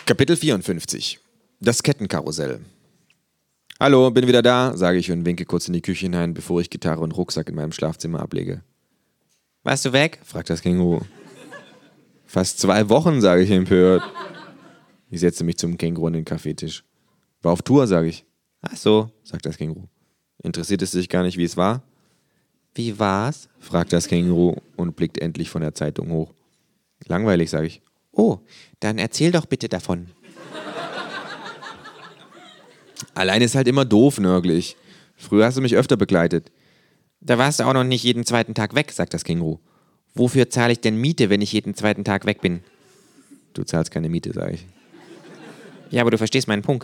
Kapitel 54. Das Kettenkarussell. Hallo, bin wieder da, sage ich und winke kurz in die Küche hinein, bevor ich Gitarre und Rucksack in meinem Schlafzimmer ablege. Warst du weg? Fragt das Känguru. Fast 2 Wochen, sage ich empört. Ich setze mich zum Känguru an den Kaffeetisch. War auf Tour, sage ich. Ach so, sagt das Känguru. Interessiert es sich gar nicht, wie es war? Wie war's? Fragt das Känguru und blickt endlich von der Zeitung hoch. Langweilig, sage ich. Oh, dann erzähl doch bitte davon. Allein ist halt immer doof, nörglich. Früher hast du mich öfter begleitet. Da warst du auch noch nicht jeden zweiten Tag weg, sagt das Känguru. Wofür zahle ich denn Miete, wenn ich jeden zweiten Tag weg bin? Du zahlst keine Miete, sage ich. Ja, aber du verstehst meinen Punkt.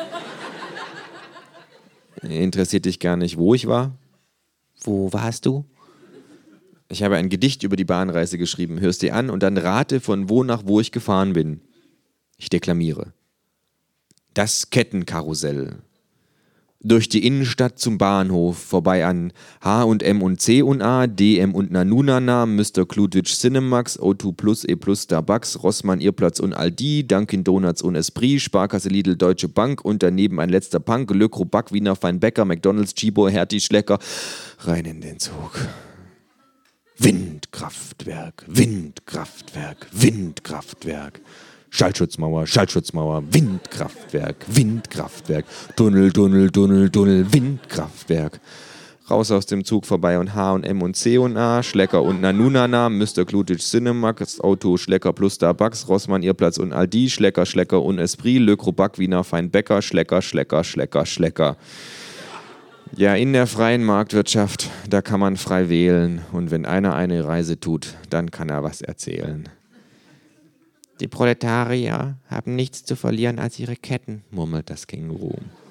Interessiert dich gar nicht, wo ich war? Wo warst du? Ich habe ein Gedicht über die Bahnreise geschrieben. Hörst dir an und dann rate, von wo nach wo ich gefahren bin. Ich deklamiere. Das Kettenkarussell. Durch die Innenstadt zum Bahnhof, vorbei an H&M und C&A, DM und Nanunana, Mr. Kludwig Cinemax, O2 Plus, E Plus, Starbucks, Rossmann, Irrplatz und Aldi, Dunkin Donuts und Esprit, Sparkasse Lidl, Deutsche Bank und daneben ein letzter Punk, Le Crobac, Wiener Feinbäcker, McDonalds, Chibo, Hertie, Schlecker. Rein in den Zug. Windkraftwerk, Windkraftwerk, Windkraftwerk. Schallschutzmauer, Schallschutzmauer, Windkraftwerk, Windkraftwerk, Tunnel, Tunnel, Tunnel, Tunnel, Windkraftwerk. Raus aus dem Zug vorbei und H&M und C&A, Schlecker und Nanunana, Mr. Kludwig Cinemax, Auto, Schlecker plus Starbucks, Rossmann, Irrplatz und Aldi, Schlecker, Schlecker und Esprit, Le Crobac, Wiener Feinbäcker, Schlecker, Schlecker, Schlecker, Schlecker. Ja, in der freien Marktwirtschaft, da kann man frei wählen und wenn einer eine Reise tut, dann kann er was erzählen. Die Proletarier haben nichts zu verlieren als ihre Ketten, murmelt das Känguru.